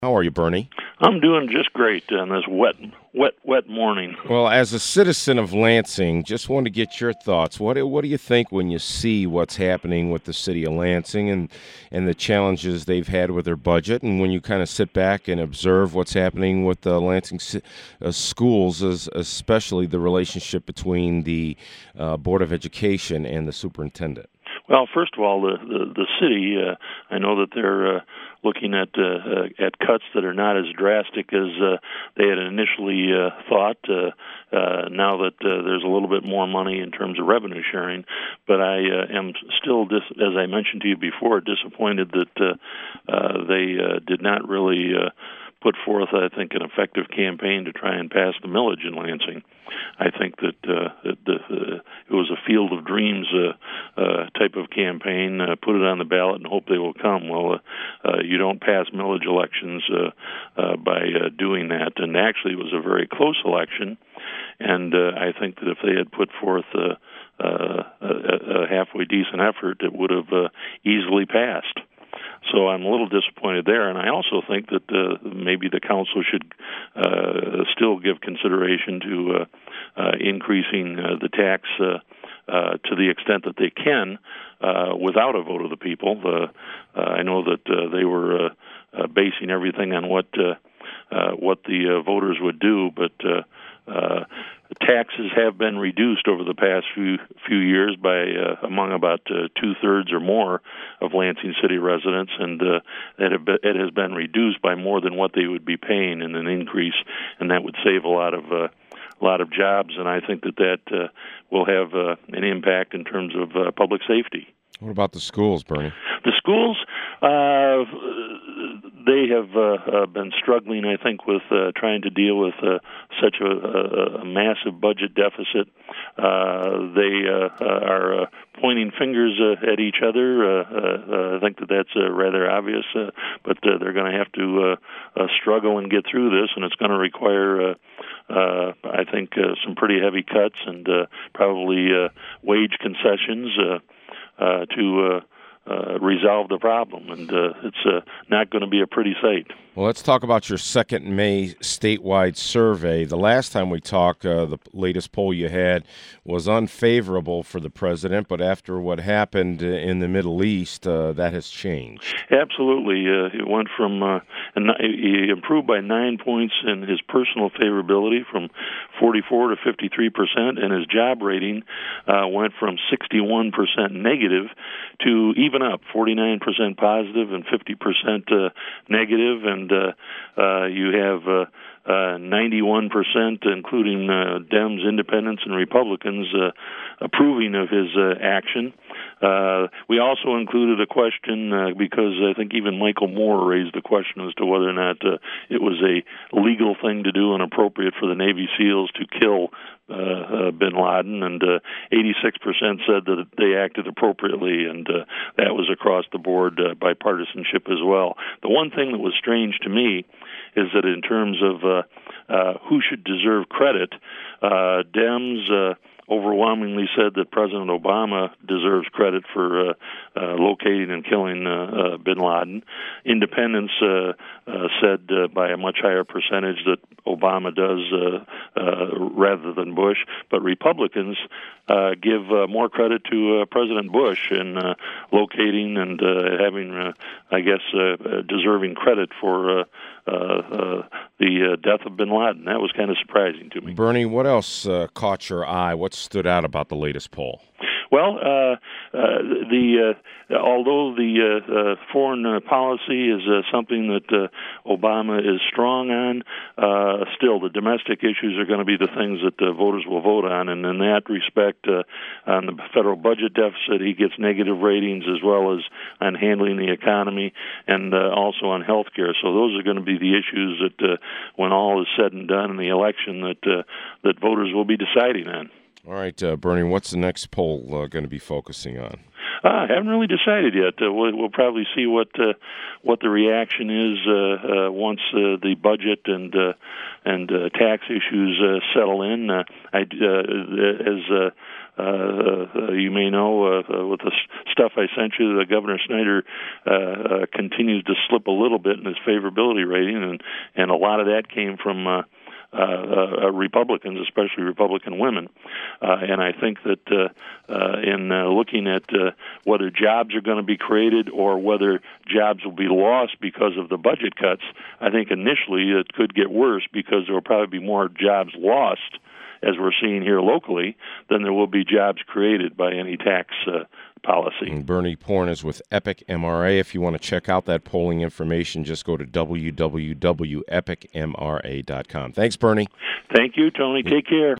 How are you, Bernie? I'm doing just great on this wet morning. Well, as a citizen of Lansing, just want to get your thoughts. What do you think when you see what's happening with the city of Lansing and the challenges they've had with their budget, and when you kind of sit back and observe what's happening with the Lansing schools, especially the relationship between the Board of Education and the superintendent? Well, first of all, the city. I know that they're looking at cuts that are not as drastic as they had initially thought. Now that there's a little bit more money in terms of revenue sharing, but I am still, as I mentioned to you before, disappointed that they did not really put forth, I think, an effective campaign to try and pass the millage in Lansing. I think that it was a field of dreams type of campaign. Put it on the ballot and hope they will come. Well, you don't pass millage elections by doing that. And actually, it was a very close election. And I think that if they had put forth a halfway decent effort, it would have easily passed. So I'm a little disappointed there, and I also think that maybe the council should still give consideration to increasing the tax to the extent that they can without a vote of the people. I know that they were basing everything on what the voters would do, but taxes have been reduced over the past few years by among about 2/3 or more of Lansing City residents, and it has been reduced by more than what they would be paying in an increase, and that would save a lot of jobs, and I think that will have an impact in terms of public safety. What about the schools, Bernie? The schools, they have been struggling, I think, with trying to deal with such a massive budget deficit. They are pointing fingers at each other. I think that's rather obvious, but they're going to have to struggle and get through this, and it's going to require, I think, some pretty heavy cuts and probably wage concessions to resolve the problem, and it's not going to be a pretty sight. Well, let's talk about your second May statewide survey. The last time we talked, the latest poll you had was unfavorable for the president, but after what happened in the Middle East, that has changed. Absolutely. It went from, he improved by 9 points in his personal favorability from 44 to 53%, and his job rating went from 61% negative to even up, 49% positive and 50% negative, and you have 91%, including Dems, Independents, and Republicans, approving of his action. We also included a question because I think even Michael Moore raised the question as to whether or not it was a legal thing to do and appropriate for the Navy SEALs to kill bin Laden, and 86% said that they acted appropriately, and that was across the board bipartisanship as well. The one thing that was strange to me is that in terms of who should deserve credit, Dems overwhelmingly said that President Obama deserves credit for locating and killing bin Laden. Independents said by a much higher percentage that Obama does rather than Bush, but Republicans give more credit to President Bush in locating and having, I guess, deserving credit for the death of bin Laden. That was kind of surprising to me. Bernie, what else caught your eye? What stood out about the latest poll? Well, although the foreign policy is something that Obama is strong on, still the domestic issues are going to be the things that voters will vote on. And in that respect, on the federal budget deficit, he gets negative ratings, as well as on handling the economy and also on health care. So those are going to be the issues that, when all is said and done in the election, that voters will be deciding on. All right, Bernie, what's the next poll going to be focusing on? I haven't really decided yet. We'll probably see what the reaction is once the budget and tax issues settle in. As you may know with the stuff I sent you, the Governor Snyder continues to slip a little bit in his favorability rating, and a lot of that came from Republicans, especially Republican women. And I think that in looking at whether jobs are going to be created or whether jobs will be lost because of the budget cuts, I think initially it could get worse because there will probably be more jobs lost, as we're seeing here locally, than there will be jobs created by any tax policy. And Bernie Porn is with Epic MRA. If you want to check out that polling information, just go to www.epicmra.com. Thanks, Bernie. Thank you, Tony. Take care.